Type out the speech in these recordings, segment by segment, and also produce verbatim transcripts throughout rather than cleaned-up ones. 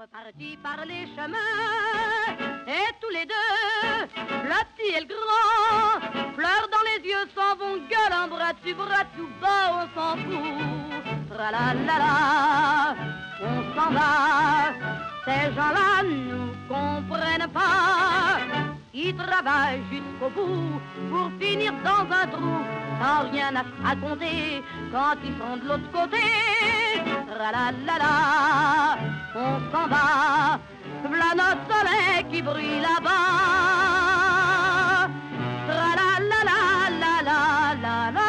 Repartis par les chemins, et tous les deux, le petit et le grand, fleurs dans les yeux s'en vont, gueule en bras tu bras tout bas, on s'en fout. Tra-la-la-la, on s'en va, ces gens-là nous comprennent pas. Ils travaillent jusqu'au bout pour finir dans un trou, sans rien à raconter quand ils sont de l'autre côté. Tra-la-la-la, on s'en va, v'là notre soleil qui brille là-bas. Tra-la-la-la-la-la-la-la.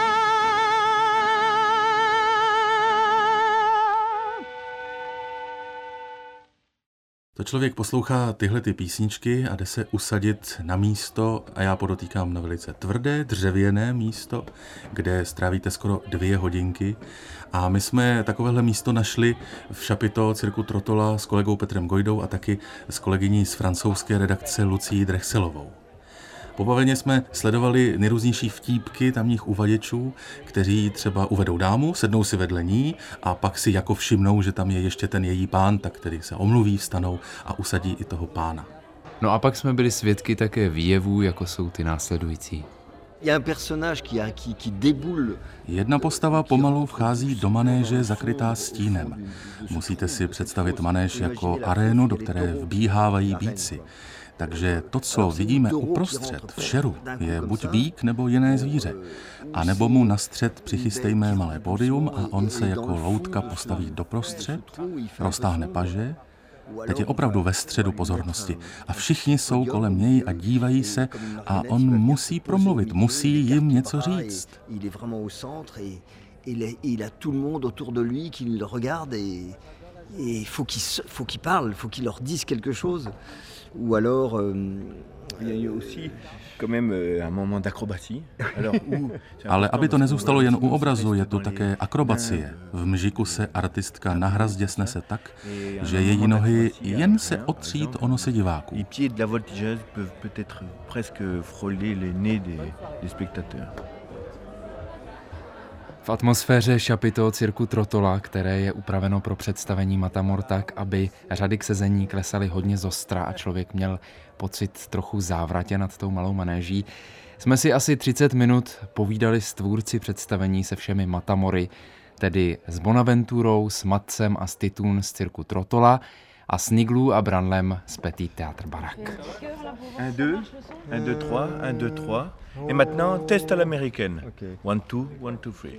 To člověk poslouchá tyhle ty písničky a jde se usadit na místo, a já podotýkám na velice tvrdé, dřevěné místo, kde strávíte skoro dvě hodinky. A my jsme takovéhle místo našli v Chapiteau cirku Trottola s kolegou Petrem Gojdou a taky s kolegyní z francouzské redakce Lucií Drechselovou. Pobaveně jsme sledovali nejrůznější vtípky tamních uvaděčů, kteří třeba uvedou dámu, sednou si vedle ní a pak si jako všimnou, že tam je ještě ten její pán, tak tedy se omluví, vstanou a usadí i toho pána. No a pak jsme byli svědky také výjevů, jako jsou ty následující. Jedna postava pomalu vchází do manéže zakrytá stínem. Musíte si představit manéž jako arénu, do které vbíhávají býci. Takže to, co vidíme uprostřed v šeru, je buď býk nebo jiné zvíře. A nebo mu na střed přichystejme malé pódium a on se jako loutka postaví doprostřed, roztáhne paže. Teď je opravdu ve středu pozornosti a všichni jsou kolem něj a dívají se a on musí promluvit, musí jim něco říct. Et il faut qu'il, faut qu'il parle, il faut qu'il leur dise quelque chose. Ou alors... Euh, il y a aussi quand même un moment d'acrobatie. Ale aby to nezůstalo jen u obrazu, je tu také akrobacie. V mžiku se artistka na hrazdě snese tak, že její nohy jen se otřít o nosy diváků. Les pieds de la voltigeuse peuvent peut-être presque frôler les nez des, des spectateurs. V atmosféře Chapiteau cirku Trottola, které je upraveno pro představení Matamor tak, aby řady k sezení klesaly hodně zostra a člověk měl pocit trochu závratě nad tou malou manéží, jsme si asi třicet minut povídali s tvůrci představení se všemi Matamory, tedy s Bonaventurou, s Matcem a s Titoun z cirku Trottola a s Niglou a Branlem z Petit Théâtre Baraque. Un, deux, un, deux, trois, un, deux, trois. Et maintenant, test à l'américaine. One, two, one, two, three.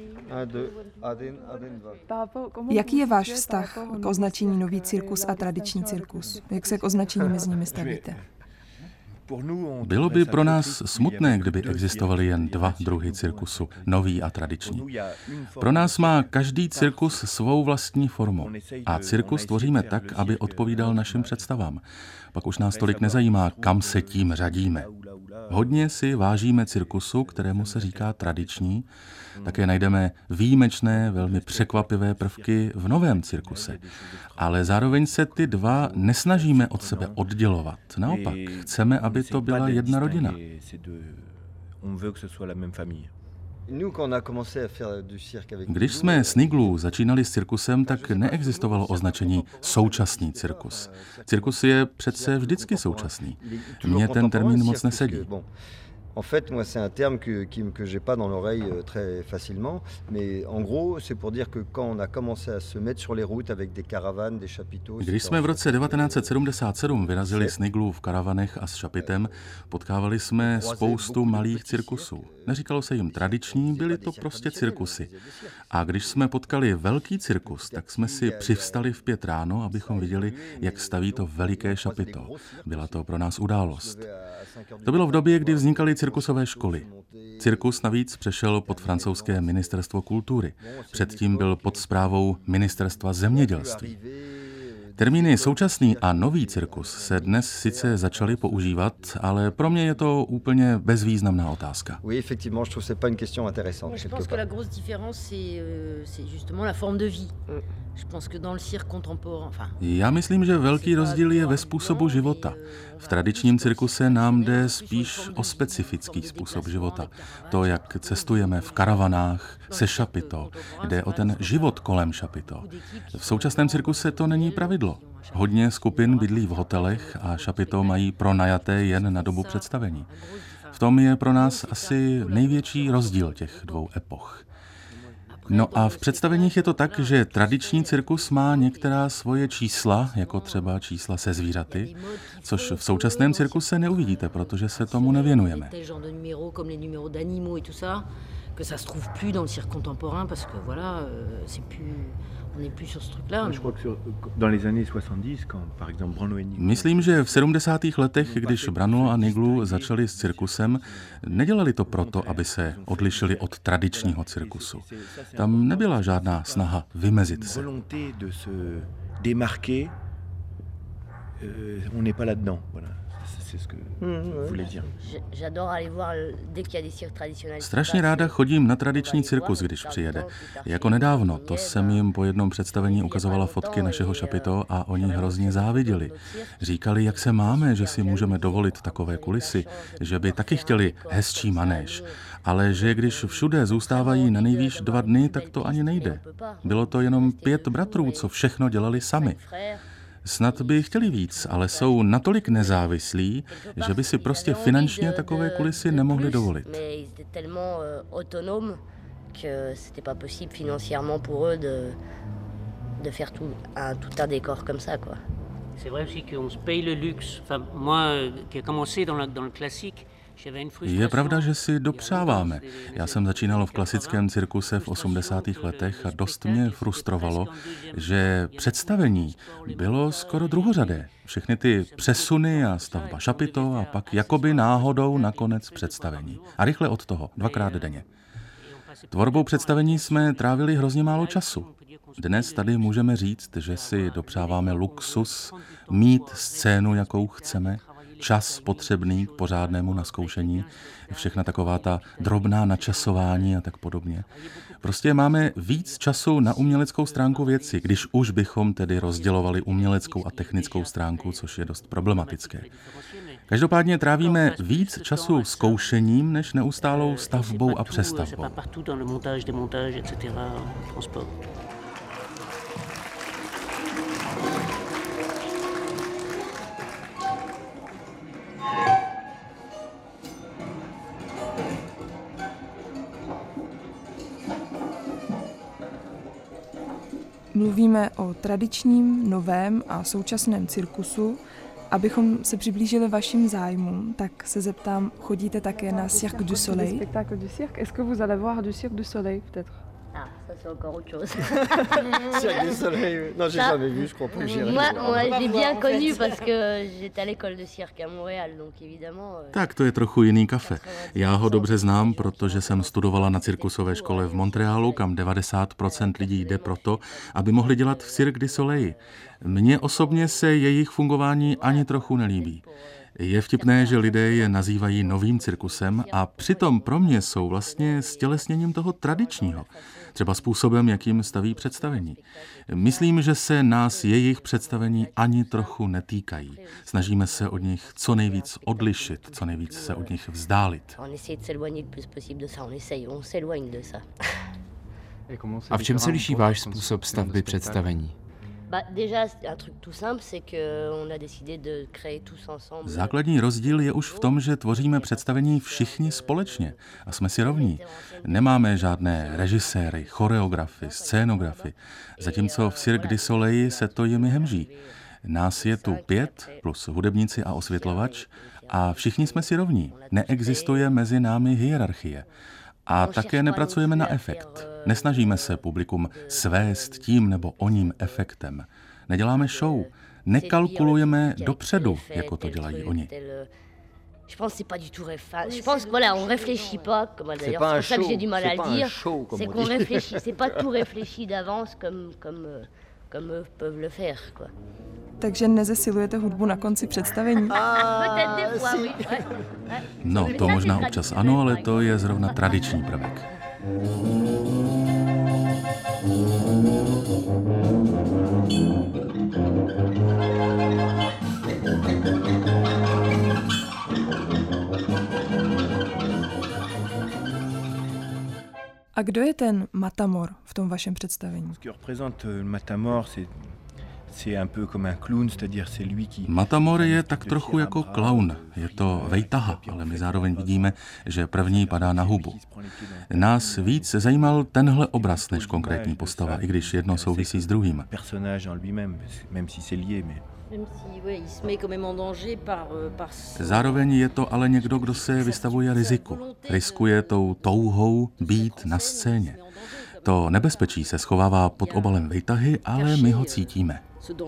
Jaký je váš vztah k označení nový cirkus a tradiční cirkus? Jak se k označení mezi nimi stavíte? Bylo by pro nás smutné, kdyby existovaly jen dva druhy cirkusu, nový a tradiční. Pro nás má každý cirkus svou vlastní formu a cirkus tvoříme tak, aby odpovídal našim představám. Pak už nás tolik nezajímá, kam se tím řadíme. Hodně si vážíme cirkusu, kterému se říká tradiční. Také najdeme výjimečné, velmi překvapivé prvky v novém cirkuse. Ale zároveň se ty dva nesnažíme od sebe oddělovat. Naopak, chceme, aby to byla jedna rodina. Když jsme s Niglou začínali s cirkusem, tak neexistovalo označení současný cirkus. Cirkus je přece vždycky současný. Mně ten termín moc nesedí. En fait, moi, c'est un terme que, que, que j'ai pas dans l'oreille très facilement, mais en gros, c'est pour dire que quand on a commencé à se mettre sur les routes avec des caravanes, des chapiteaux... Když jsme v roce devatenáct set sedmdesát sedm vyrazili s Niglou v karavanech a s Chapitem, potkávali jsme spoustu malých cirkusů. Neříkalo se jim tradiční, byly to prostě cirkusy. A když jsme potkali velký cirkus, tak jsme si přivstali v pět ráno, abychom viděli, jak staví to veliké Chapiteau. Byla to pro nás událost. To bylo v době, kdy vznikaly cirkusové školy. Cirkus navíc přešel pod francouzské ministerstvo kultury. Předtím byl pod správou ministerstva zemědělství. Termíny současný a nový cirkus se dnes sice začaly používat, ale pro mě je to úplně bezvýznamná otázka. Oui, effectivement, je trouve c'est pas une question intéressante. Je pense que la grosse différence c'est c'est justement la forme de vie. Je pense que dans le cirque contemporain, enfin. Já myslím, že velký rozdíl je ve způsobu života. V tradičním cirkuse nám jde spíš o specifický způsob života. To, jak cestujeme v karavanách se Chapiteau, jde o ten život kolem Chapiteau. V současném cirkuse to není pravidlo. Hodně skupin bydlí v hotelech a Chapiteau mají pronajaté jen na dobu představení. V tom je pro nás asi největší rozdíl těch dvou epoch. No a v představeních je to tak, že tradiční cirkus má některá svoje čísla, jako třeba čísla se zvířaty, což v současném cirkuse neuvidíte, protože se tomu nevěnujeme. Que ça se trouve plus dans le cirque contemporain parce que voilà, c'est plus, on n'est plus sur ce truc-là. Je crois que sur, dans les années soixante-dix, quand par exemple Brano et Niglu. Myslím, že v sedmdesátých letech, když Brano a Niglu začali s cirkusem, nedělali to proto, aby se odlišili od tradičního cirkusu. Tam nebyla žádná snaha vymezit se. On n'est pas là-dedans, voilà. Strašně ráda chodím na tradiční cirkus, když přijede. Jako nedávno, to jsem jim po jednom představení ukazovala fotky našeho Chapiteau a oni hrozně záviděli. Říkali, jak se máme, že si můžeme dovolit takové kulisy, že by taky chtěli hezčí manéž, ale že když všude zůstávají na nejvýš dva dny, tak to ani nejde. Bylo to jenom pět bratrů, co všechno dělali sami. Snad by chtěli víc, ale jsou natolik nezávislí, že by si prostě finančně takové kulisy nemohli dovolit. C'est vrai aussi qu'on se paye le luxe. Enfin, moi, qui ai commencé dans le, dans le classique, je pravda, že si dopřáváme. Já jsem začínal v klasickém cirkuse v osmdesátých letech a dost mě frustrovalo, že představení bylo skoro druhořadé. Všechny ty přesuny a stavba Chapiteau a pak jakoby náhodou nakonec představení. A rychle od toho, dvakrát denně. Tvorbou představení jsme trávili hrozně málo času. Dnes tady můžeme říct, že si dopřáváme luxus, mít scénu, jakou chceme, čas potřebný k pořádnému nazkoušení, všechna taková ta drobná načasování a tak podobně. Prostě máme víc času na uměleckou stránku věci, když už bychom tedy rozdělovali uměleckou a technickou stránku, což je dost problematické. Každopádně trávíme víc času zkoušením, než neustálou stavbou a přestavbou. Mluvíme o tradičním, novém a současném cirkusu. Abychom se přiblížili vašim zájmům, tak se zeptám, chodíte také na Cirque du Soleil? Spectacle du cirque. Est-ce que vous allez voir du Cirque du Soleil peut-être? Ah, ça c'est encore autre chose. Cirque du Soleil, non, j'ai ça, jamais vu, je crois pas que j'irai. Moi, moi j'ai bien connu parce que j'étais à l'école de cirque à Montréal, donc évidemment. Tak to je trochu jiný kafe. Já ho dobře znám, protože jsem studovala na cirkusové škole v Montrealu, kam devadesát procent lidí jde proto, aby mohli dělat v Cirque du Soleil. Mně osobně se jejich fungování ani trochu nelíbí. Je vtipné, že lidé je nazývají novým cirkusem a přitom pro mě jsou vlastně stělesněním toho tradičního, třeba způsobem, jakým staví představení. Myslím, že se nás jejich představení ani trochu netýkají. Snažíme se od nich co nejvíc odlišit, co nejvíc se od nich vzdálit. A v čem se liší váš způsob stavby představení? Základní rozdíl je už v tom, že tvoříme představení všichni společně a jsme si rovní. Nemáme žádné režiséry, choreografy, scénografy, zatímco v Cirque du Soleil se to jimi hemží. Nás je tu pět, plus hudebníci a osvětlovač a všichni jsme si rovní. Neexistuje mezi námi hierarchie. A také nepracujeme na efekt. Nesnažíme se publikum svést tím nebo oním efektem. Neděláme show. Nekalkulujeme dopředu, jako to dělají oni. Je pense que c'est pas du tout réfléchi. Je pense que voilà, on réfléchit pas, comme d'ailleurs c'est pour ça que j'ai du mal à le dire. C'est qu'on réfléchit, c'est pas tout réfléchi d'avance comme comme comme eux peuvent le faire, quoi. Takže nezesilujete hudbu na konci představení? No, to možná občas ano, ale to je zrovna tradiční prvek. A kdo je ten Matamor v tom vašem představení? Ce qui représente le Matamor, c'est Matamor je tak trochu jako klaun. Je to vejtaha, ale my zároveň vidíme, že první padá na hubu. Nás víc zajímal tenhle obraz než konkrétní postava, i když jedno souvisí s druhým. Zároveň je to ale někdo, kdo se vystavuje riziku. Riskuje tou touhou být na scéně. To nebezpečí se schovává pod obalem vejtahy, ale my ho cítíme.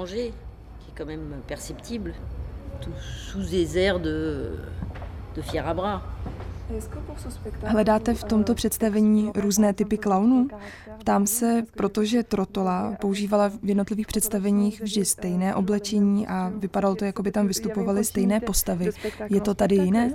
Hledáte v tomto představení různé typy klaunů? Ptám se, protože Trottola používala v jednotlivých představeních vždy stejné oblečení a vypadalo to, jako by tam vystupovaly stejné postavy. Je to tady jiné?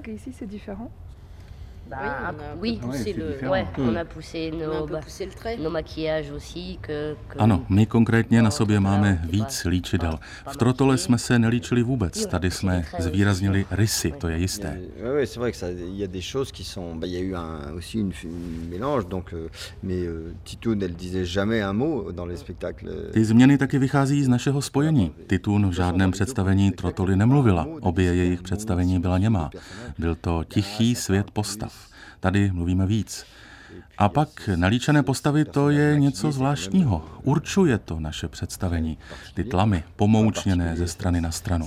Bah, oui, on a poussé le, ouais, on a poussé nos, nos maquillages aussi que, que... Ano, my konkrétně na sobě máme víc líčidel. V Trottole jsme se nelíčili vůbec, tady jsme zvýraznili rysy, to je jisté. Oui, c'est vrai que ça, il y a des choses qui sont, bah, il y a eu un, aussi une, une mélange, donc, mais Titoune, elle disait jamais un mot dans les spectacles. Ty změny taky vychází z našeho spojení. Titoun v žádném představení Trottoly nemluvila, obě jejich představení byla němá. Byl to tichý svět postav. Tady mluvíme víc. A pak nalíčené postavy, to je něco zvláštního. Určuje to naše představení. Ty tlamy, pomoučněné ze strany na stranu.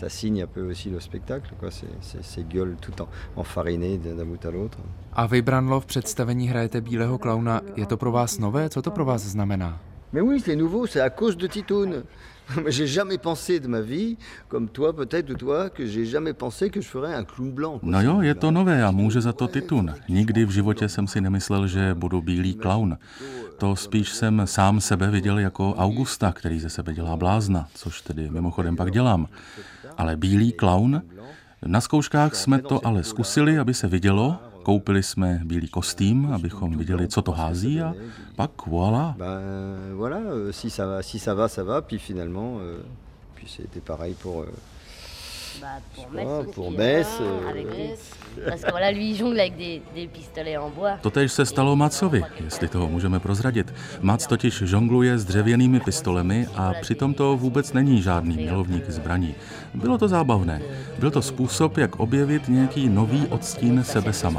A vy, Branlo, v představení hrajete bílého klauna. Je to pro vás nové? Co to pro vás znamená? Mais oui, c'est nouveau, c'est à cause de Titoune. J'ai jamais pensé de ma vie, comme toi peut-être ou toi, que j'ai jamais pensé que je ferais un clown blanc. No jo, je to nové a může za to Titoun. Nikdy v životě jsem si nemyslel, že budu bílý klaun. To spíš jsem sám sebe viděl jako Augusta, který ze sebe dělá blázna, což tedy mimochodem pak dělám. Ale bílý klaun? Na zkouškách jsme to ale zkusili, aby se vidělo. Koupili jsme bílý kostým, abychom viděli, co to hází, a pak voilà. Ben voilà, si ça va, si ça va, ça va, puis finalement, euh, puis c'était pareil pour euh, bah, pour Metz, oh, pour Metz euh, avec des, parce que voilà, lui il jongle avec des, des pistolets en bois. Totéž se stalo Macovi, jestli toho můžeme prozradit. Mac totiž žongluje s dřevěnými pistolemi a přitom to vůbec není žádný milovník zbraní. Bylo to zábavné. Byl to způsob, jak objevit nějaký nový odstín sebe sama.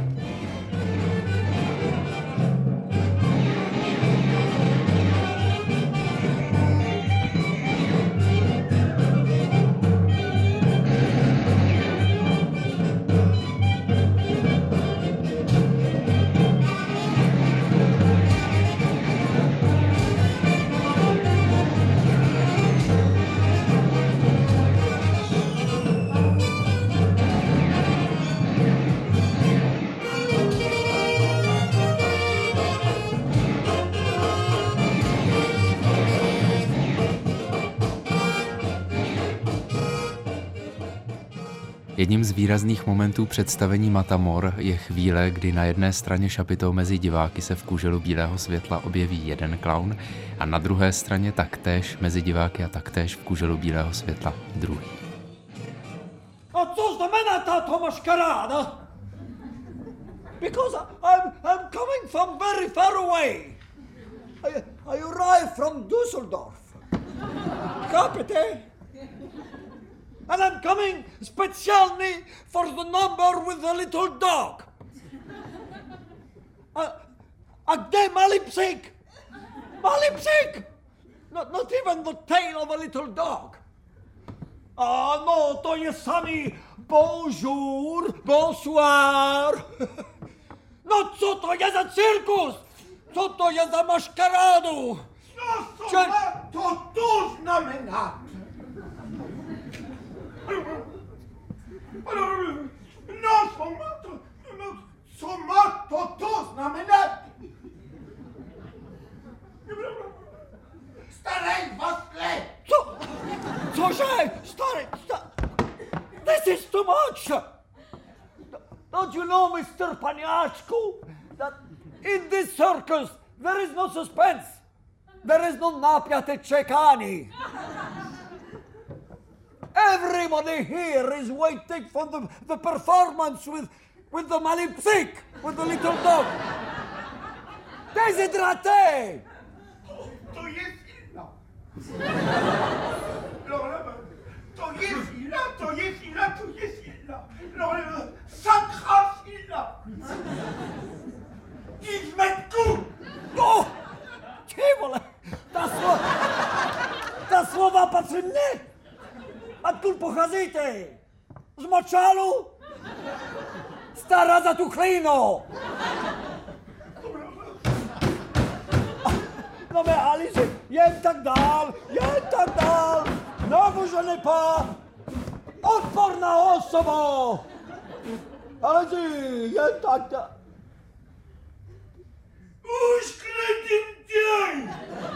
Jedním z výrazných momentů představení Matamor je chvíle, kdy na jedné straně šapitou mezi diváky se v kůželu bílého světla objeví jeden klaun a na druhé straně taktéž mezi diváky a taktéž v kůželu bílého světla druhý. A co znamená tato maškaráda? Because I'm, I'm coming from very far away. I, I arrived from Düsseldorf. Chápete? And I'm coming specially for the number with the little dog. A, a kde malý psík? Malý psík! Not, not even the tail of a little dog. A no, to je samý bonjour, bonsoir. No co to je za cirkus? Co to je za maškarádu? No co Če... to tu znamená? No, co má to, no, co má to to znamenat? Starý vaskle! Co? Cože? Starý, starý... This is too much! Don't you know, mister Paniáčku, that in this circus there is no suspense. There is no napjaté čekání. Everybody here is waiting for the, the performance with, with the malý psík, with the little dog. Desidraté! To je jedno. patří mně? Odkud pocházíte? Z Močálu? Stará za tu chlínu! No mais allez-y, jen tak dál, jen tak dál! Ne vous gênez pas! Odporná osoba! Allez-y, jen tak dál! Už kretím tě!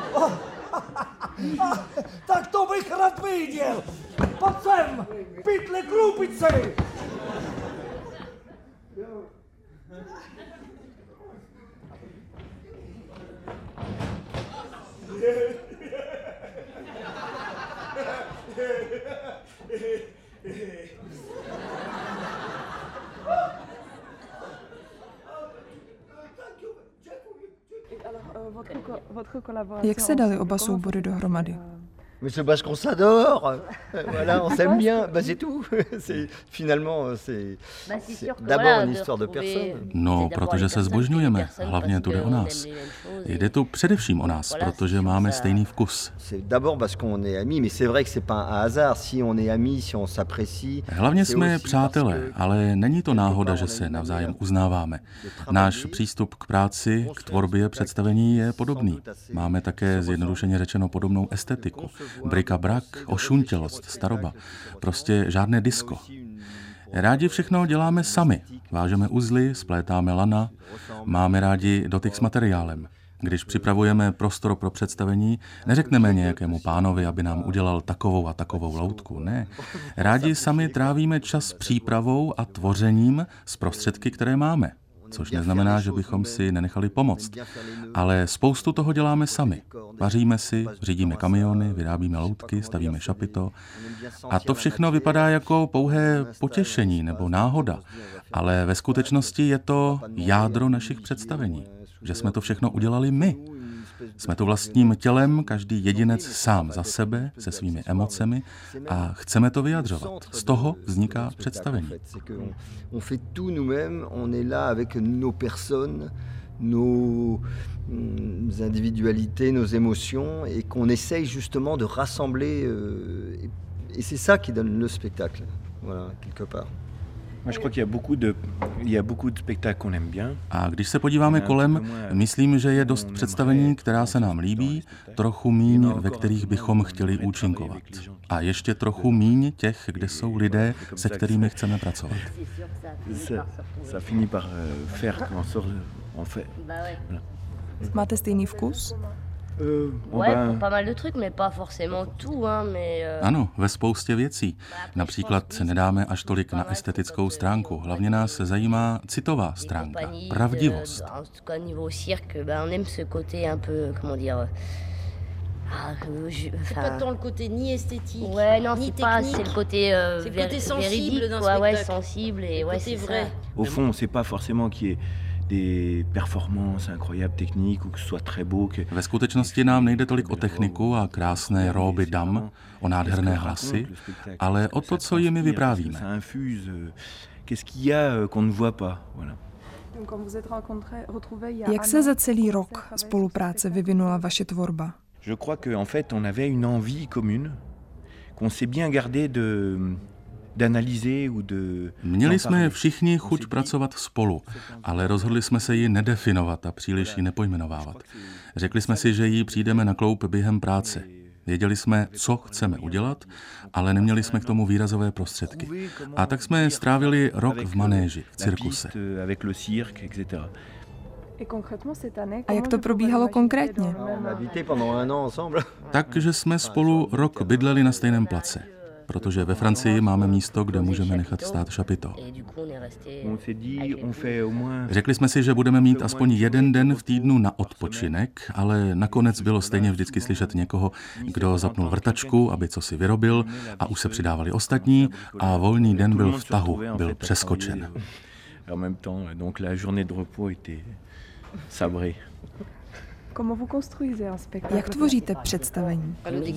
Tak to bych rád viděl! Pojď sem, pytle klupici! Jak se dali oba soubory dohromady? Mais c'est parce qu'on s'adore. Voilà, on s'aime bien. Bah, c'est tout. C'est, finalement, c'est, c'est d'abord une histoire de personne. No, protože se zbožňujeme, hlavně tu jde o nás. Jde tu především o nás, protože máme stejný vkus. C'est d'abord parce qu'on est amis, mais c'est vrai que c'est pas un hasard si on est amis, si on s'apprécie. Hlavně jsme přátelé, ale není to náhoda, že se navzájem uznáváme. Náš přístup k práci, k tvorbě představení je podobný. Máme také zjednodušeně řečeno podobnou estetiku. Bric-a-brac, ošuntělost, staroba. Prostě žádné disko. Rádi všechno děláme sami. Vážeme uzly, splétáme lana, máme rádi dotyk s materiálem. Když připravujeme prostor pro představení, neřekneme nějakému pánovi, aby nám udělal takovou a takovou loutku. Ne. Rádi sami trávíme čas přípravou a tvořením z prostředky, které máme. Což neznamená, že bychom si nenechali pomoct. Ale spoustu toho děláme sami. Vaříme si, řídíme kamiony, vyrábíme loutky, stavíme šapito. A to všechno vypadá jako pouhé potěšení nebo náhoda. Ale ve skutečnosti je to jádro našich představení. Že jsme to všechno udělali my. Jsme tu vlastním tělem, každý jedinec sám za sebe, se svými emocemi a chceme to vyjadřovat. Z toho vzniká představení. On fait tout nous-mêmes, on est là avec nos personnes, nos individualités, nos émotions et qu'on essaye justement de rassembler et c'est ça qui donne le spectacle. Voilà, quelque part. A když se podíváme kolem, myslím, že je dost představení, která se nám líbí, trochu míň, ve kterých bychom chtěli účinkovat. A ještě trochu míň těch, kde jsou lidé, se kterými chceme pracovat. Máte stejný vkus? Ano, ve spoustě věcí. Například nedáme až tolik na estetickou stránku. Hlavně nás zajímá citová stránka, pravdivost. Ah, je, c'est pas tant le côté ni esthétique, ouais, non, ni technique, pas, c'est le côté, euh, c'est le côté sensible d'un spectacle. Ouais, sensible et ouais, c'est vrai. Au fond, c'est pas forcément qu'il y ait des performances incroyables techniques ou que ce soit très beau. Que... Ve skutečnosti nám nejde tolik o techniku a krásné róby dam, o nádherné hlasy, ale o to, co jimi vyprávíme. Qu'est-ce qu'il y a qu'on ne voit pas, voilà. Jak se za celý rok spolupráce vyvinula vaše tvorba? Je crois qu'en fait, on avait une envie commune, qu'on s'est bien gardé de, d'analyser ou de... Měli jsme všichni chuť pracovat spolu, ale rozhodli jsme se ji nedefinovat a příliš ji nepojmenovávat. Řekli jsme si, že jí přijdeme na kloup během práce. Věděli jsme, co chceme udělat, ale neměli jsme k tomu výrazové prostředky. A tak jsme strávili rok v manéži, v cirkuse. A jak to probíhalo konkrétně? Takže jsme spolu rok bydleli na stejném place, protože ve Francii máme místo, kde můžeme nechat stát šapito. Řekli jsme si, že budeme mít aspoň jeden den v týdnu na odpočinek, ale nakonec bylo stejně vždycky slyšet někoho, kdo zapnul vrtačku, aby co si vyrobil, a už se přidávali ostatní a volný den byl v tahu, byl přeskočen. Jak tvoříte představení?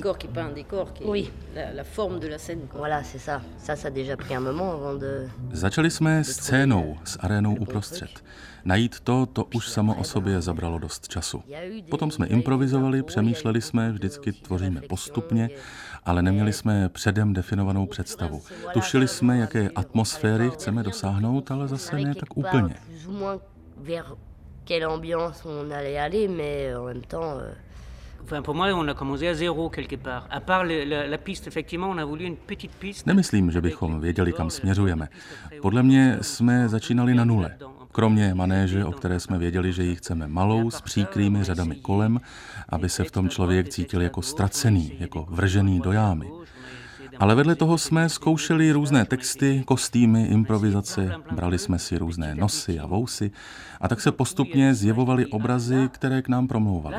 Začali jsme scénou s arénou uprostřed. Najít to, to už samo o sobě zabralo dost času. Potom jsme improvizovali, přemýšleli jsme, vždycky tvoříme postupně ale neměli jsme předem definovanou představu. Tušili jsme, jaké atmosféry chceme dosáhnout, ale zase ne tak úplně. Nemyslím, že bychom věděli, kam směřujeme. Podle mě jsme začínali na nule. Kromě manéže, o které jsme věděli, že ji chceme malou, s příkrými řadami kolem, aby se v tom člověk cítil jako ztracený, jako vržený do jámy. Ale vedle toho jsme zkoušeli různé texty, kostýmy, improvizace, brali jsme si různé nosy a vousy a tak se postupně zjevovaly obrazy, které k nám promlouvaly.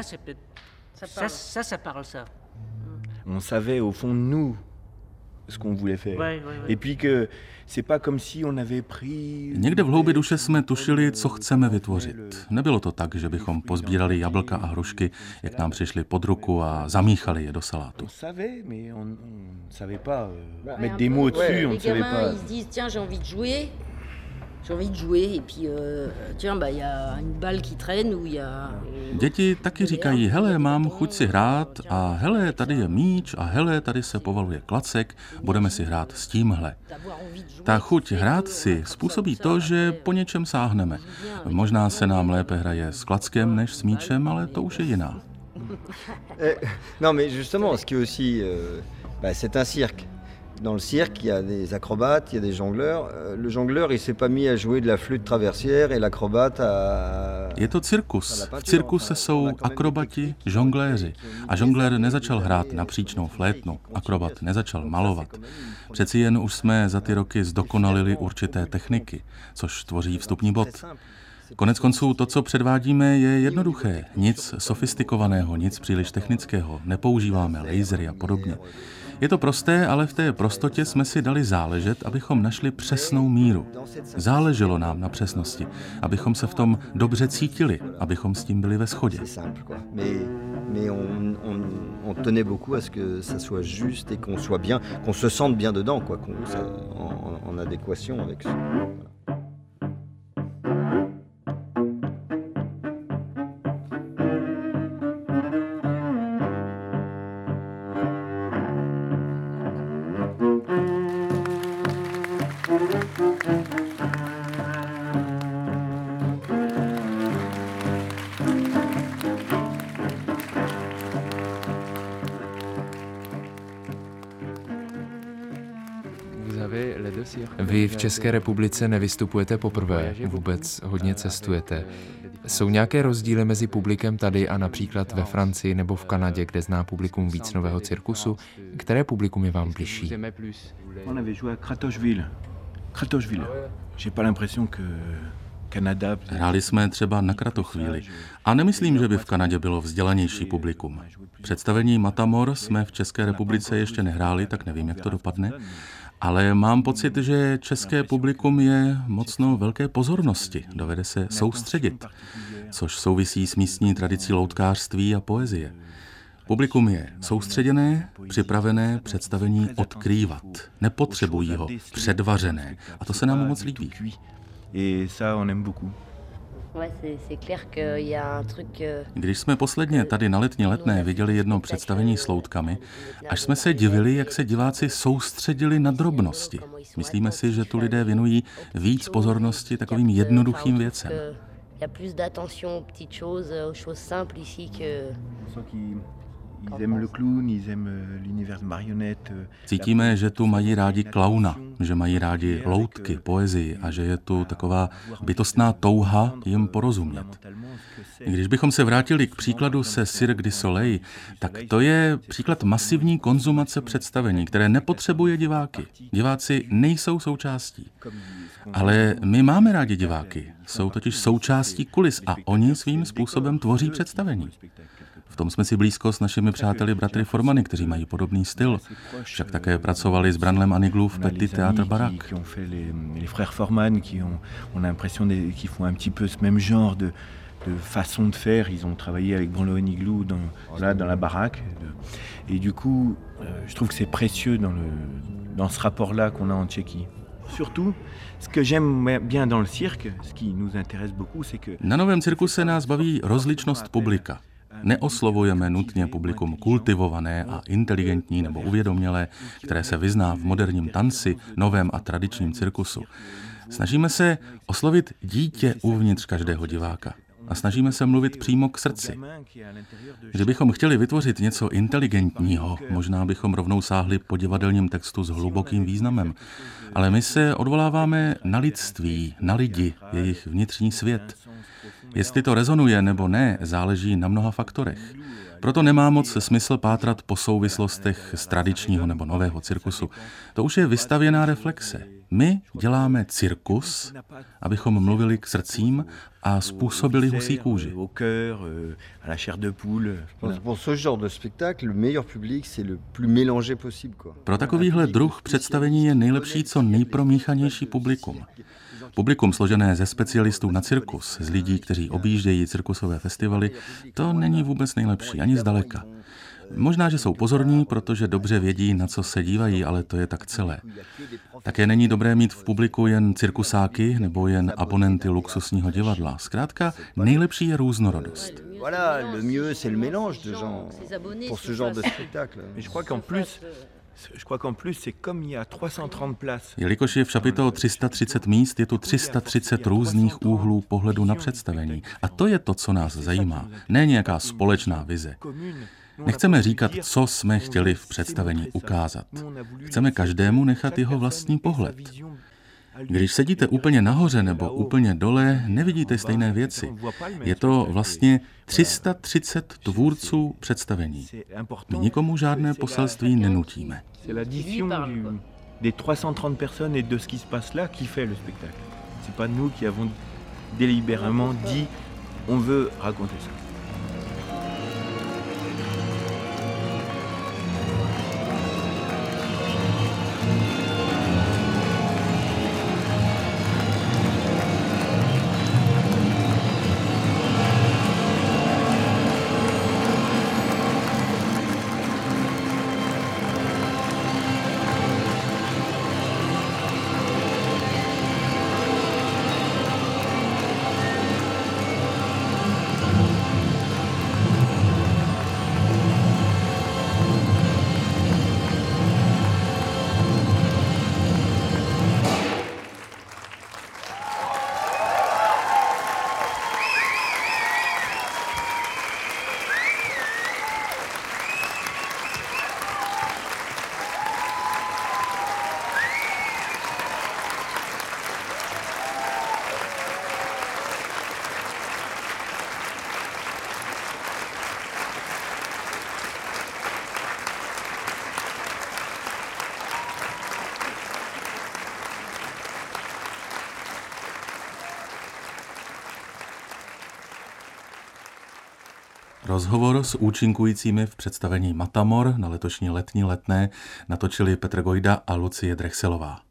On savait au fond nous ce qu'on voulait faire. Ouais, ouais, ouais. Et puis que c'est pas comme si on avait pris... Někde v hloubi duše jsme tušili, co chceme vytvořit. Nebylo to tak, že bychom pozbírali jablka a hrušky, jak nám přišli pod ruku a zamíchali je do salátu. On savait, mais on ne savait pas mettre des mots dessus, on ne savait pas. Ils se disent tiens, j'ai envie de jouer. J'ai envie de jouer et puis euh, tiens, bah il y a une balle qui traîne ou il y a... Děti taky říkají, hele, mám chuť si hrát a hele, tady je míč a hele, tady se povaluje klacek, budeme si hrát s tímhle. Ta chuť hrát si způsobí to, že po něčem sáhneme. Možná se nám lépe hraje s klackem než s míčem, ale to už je jiná. Non, mais justement, ce qui est aussi, euh, bah, c'est un cirque. Dans le cirque, il y a des acrobates, il y a des jongleurs. Le jongleur, il s'est pas mis à jouer de la flûte traversière et l'acrobate à... Je to cirkus. V cirkuse jsou akrobati, žongléři. A žonglér nezačal hrát na příčnou flétnu, akrobat nezačal malovat. Přeci jen už jsme za ty roky zdokonalili určité techniky, což tvoří vstupní bod. Konec konců to, co předvádíme, je jednoduché. Nic sofistikovaného, nic příliš technického. Nepoužíváme lasery a podobně. Je to prosté, ale v té prostotě jsme si dali záležet, abychom našli přesnou míru. Záleželo nám na přesnosti, abychom se v tom dobře cítili, abychom s tím byli ve shodě. Mais on, on, on tenait beaucoup à ce que ça soit juste et qu'on soit bien, qu'on se sente bien dedans, quoi, qu'on, ça, en, en adéquation avec ça. Vy v České republice nevystupujete poprvé, vůbec hodně cestujete. Jsou nějaké rozdíly mezi publikem tady a například ve Francii nebo v Kanadě, kde zná publikum víc nového cirkusu? Které publikum je vám bližší? On avait joué à Kratochville. Kratochville. J'ai pas l'impression que Kanada... Hráli jsme třeba na Kratochvíli. A nemyslím, že by v Kanadě bylo vzdělanější publikum. Představení Matamor jsme v České republice ještě nehráli, tak nevím, jak to dopadne. Ale mám pocit, že české publikum je mocno velké pozornosti, dovede se soustředit, což souvisí s místní tradicí loutkářství a poezie. Publikum je soustředěné, připravené představení odkrývat. Nepotřebují ho předvařené. A to se nám moc líbí. Když jsme posledně tady na Letní Letné viděli jedno představení s loutkami, až jsme se divili, jak se diváci soustředili na drobnosti. Myslíme si, že tu lidé věnují víc pozornosti takovým jednoduchým věcem. Cítíme, že tu mají rádi klauna, že mají rádi loutky, poezii a že je tu taková bytostná touha jim porozumět. Když bychom se vrátili k příkladu se Cirque du Soleil, tak to je příklad masivní konzumace představení, které nepotřebuje diváky. Diváci nejsou součástí. Ale my máme rádi diváky, jsou totiž součástí kulis a oni svým způsobem tvoří představení. V tom jsme si blízko s našimi přáteli bratry Formany, kteří mají podobný styl. Však také pracovali s Branlem Aniglou v Petit Théâtre Barak. Les frères Forman qui ont on a l'impression qu'ils font un petit peu ce même genre de de façon de faire, ils ont travaillé avec Branlo Aniglou dans là dans la baraque et du coup je trouve que c'est précieux dans le dans ce rapport-là qu'on a en Tchéquie. Surtout, ce que j'aime bien dans le cirque, ce qui nous intéresse beaucoup, c'est que na novém cirkuse nás baví rozličnost publika. neoslovujeme nutně publikum kultivované a inteligentní nebo uvědomělé, které se vyzná v moderním tanci, novém a tradičním cirkusu. Snažíme se oslovit dítě uvnitř každého diváka. A snažíme se mluvit přímo k srdci. Kdybychom chtěli vytvořit něco inteligentního, možná bychom rovnou sáhli po divadelním textu s hlubokým významem. Ale my se odvoláváme na lidství, na lidi, jejich vnitřní svět. Jestli to rezonuje nebo ne, záleží na mnoha faktorech. Proto nemá moc smysl pátrat po souvislostech z tradičního nebo nového cirkusu. To už je vystavěná reflexe. My děláme cirkus, abychom mluvili k srdcím a způsobili husí kůži. Pro takovýhle druh představení je nejlepší co nejpromíchanější publikum. Publikum složené ze specialistů na cirkus, z lidí, kteří objíždějí cirkusové festivaly, to není vůbec nejlepší, ani zdaleka. Možná, že jsou pozorní, protože dobře vědí, na co se dívají, ale to je tak celé. Také není dobré mít v publiku jen cirkusáky nebo jen abonenty luxusního divadla. Zkrátka, nejlepší je různorodost. Voilà, le mieux c'est le mélange de gens pour ce genre de spectacle. Mais je crois qu'en plus Je crois qu'en plus c'est comme il y a trois cent trente places. Jelikož je v Chapiteau tři sta třicet míst, je tu tři sta třicet různých úhlů pohledu na představení. A to je to, co nás zajímá. Ne nějaká společná vize. Nechceme říkat, co jsme chtěli v představení ukázat. Chceme každému nechat jeho vlastní pohled. Když sedíte úplně nahoře nebo úplně dole, nevidíte stejné věci. Je to vlastně tři sta třicet tvůrců představení. My nikomu žádné poselství nenutíme. C'est l'addition du, des trois cent trente personnes et de ce qui se passe là qui fait le spectacle. C'est pas nous qui avons délibérément dit on veut raconter ça. Rozhovor s účinkujícími v představení Matamor na letošní letní letné natočili Petr Gojda a Lucie Drechselová.